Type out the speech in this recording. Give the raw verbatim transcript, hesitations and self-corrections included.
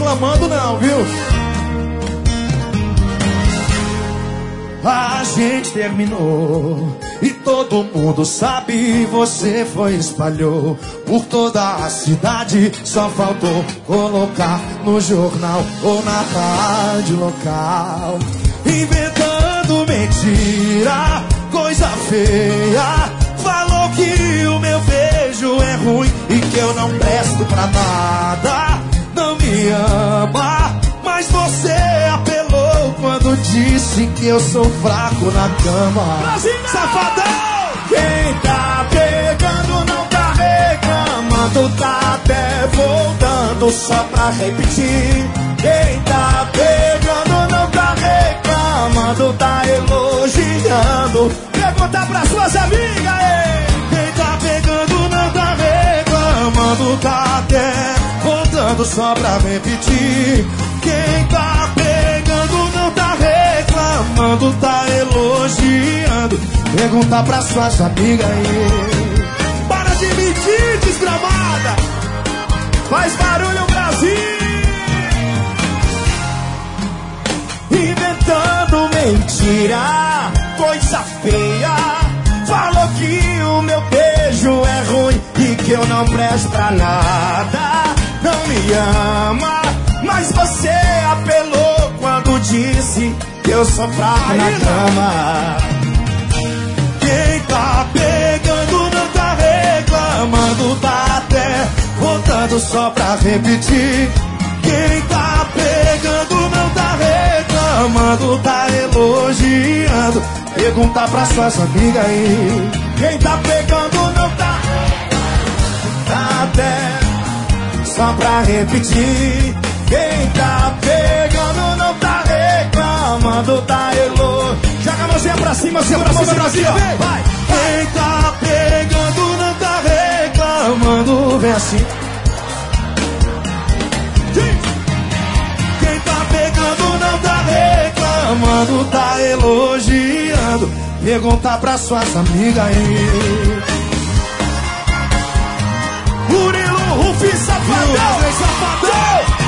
reclamando não, viu? A gente terminou e todo mundo sabe, você foi e espalhou por toda a cidade. Só faltou colocar no jornal ou na rádio local, inventando mentira, coisa feia. Falou que o meu beijo é ruim e que eu não presto pra nada. Não me ama, mas você apelou quando disse que eu sou fraco na cama. Brasília! Safadão! Quem tá pegando não tá reclamando, tá até voltando só pra repetir. Quem tá pegando não tá reclamando, tá elogiando. Pergunta pra suas amigas, ei! Quem tá pegando não tá reclamando, tá até voltando só pra repetir. Quem tá pegando não tá reclamando, tá elogiando. Pergunta pra suas amigas aí. Para de mentir, desgramada! Faz barulho, Brasil! Inventando mentira, coisa feia. Falou que o meu beijo é ruim e que eu não presto pra nada. Não me ama, mas você apelou quando disse que eu sou fraco na cama. Quem tá pegando não tá reclamando, tá até voltando só pra repetir. Quem tá pegando não tá reclamando, tá elogiando. Pergunta pra suas amigas aí. Quem tá pegando não tá, tá até só pra repetir. Quem tá pegando não tá reclamando, tá elogiando. Joga a mãozinha pra cima, segura a mão pra cima, vai! Quem tá pegando não tá reclamando, vem assim. Quem tá pegando não tá reclamando, tá elogiando. Pergunta pra suas amigas aí. Murilo, Rufi, Safadão! Safadão!